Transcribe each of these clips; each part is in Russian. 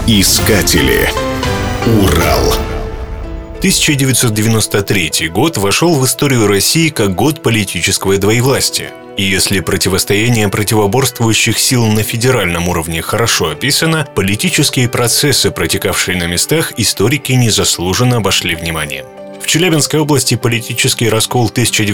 Искатели. Урал. 1993 год вошел в историю России как год политического двоевластия. И если противостояние противоборствующих сил на федеральном уровне хорошо описано, политические процессы, протекавшие на местах, историки незаслуженно обошли вниманием. В Челябинской области политический раскол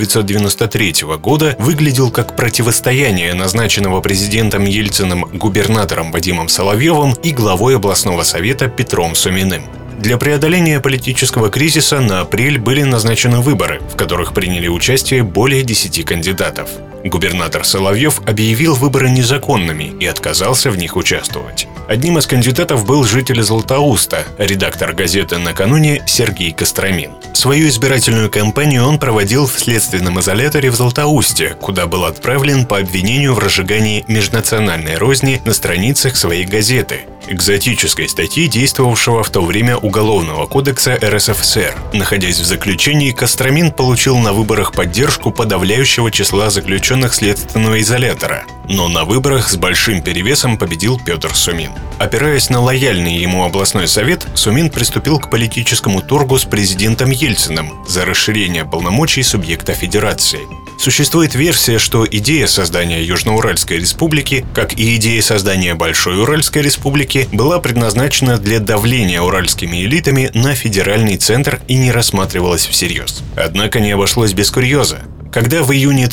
1993 года выглядел как противостояние назначенного президентом Ельциным губернатором Вадимом Соловьевым и главой областного совета Петром Суминым. Для преодоления политического кризиса на апрель были назначены выборы, в которых приняли участие более 10 кандидатов. Губернатор Соловьев объявил выборы незаконными и отказался в них участвовать. Одним из кандидатов был житель Златоуста, редактор газеты «Накануне» Сергей Костромин. Свою избирательную кампанию он проводил в следственном изоляторе в Златоусте, куда был отправлен по обвинению в разжигании межнациональной розни на страницах своей газеты, экзотической статьи, действовавшего в то время Уголовного кодекса РСФСР. Находясь в заключении, Костромин получил на выборах поддержку подавляющего числа заключенных следственного изолятора. Но на выборах с большим перевесом победил Петр Сумин. Опираясь на лояльный ему областной совет, Сумин приступил к политическому торгу с президентом Ельциным за расширение полномочий субъекта федерации. Существует версия, что идея создания Южноуральской республики, как и идея создания Большой Уральской республики, была предназначена для давления уральскими элитами на федеральный центр и не рассматривалась всерьез. Однако не обошлось без курьеза. Когда в июне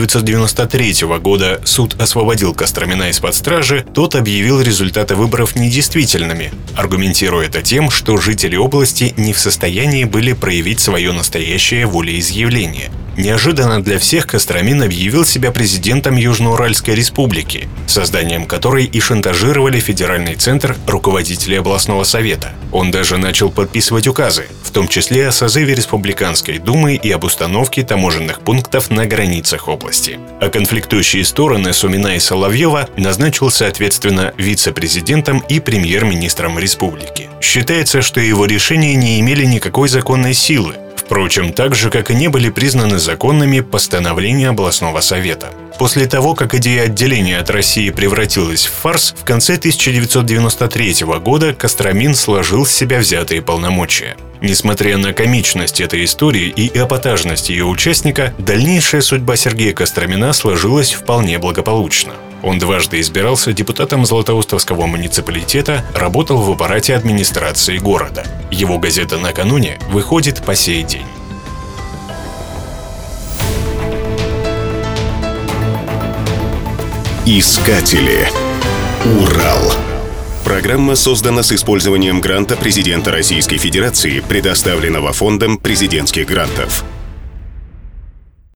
1993 года суд освободил Костромина из-под стражи, тот объявил результаты выборов недействительными, аргументируя это тем, что жители области не в состоянии были проявить свое настоящее волеизъявление. Неожиданно для всех Костромин объявил себя президентом Южноуральской республики, созданием которой и шантажировали федеральный центр руководители областного совета. Он даже начал подписывать указы, в том числе о созыве Республиканской думы и об установке таможенных пунктов на границах области. А конфликтующие стороны Сумина и Соловьева назначил соответственно вице-президентом и премьер-министром республики. Считается, что его решения не имели никакой законной силы. Впрочем, так же, как и не были признаны законными постановления областного совета. После того, как идея отделения от России превратилась в фарс, в конце 1993 года Костромин сложил с себя взятые полномочия. Несмотря на комичность этой истории и эпатажность ее участника, дальнейшая судьба Сергея Костромина сложилась вполне благополучно. Он дважды избирался депутатом Златоустовского муниципалитета, работал в аппарате администрации города. Его газета «Накануне» выходит по сей день. Искатели. Урал. Программа создана с использованием гранта президента Российской Федерации, предоставленного Фондом президентских грантов.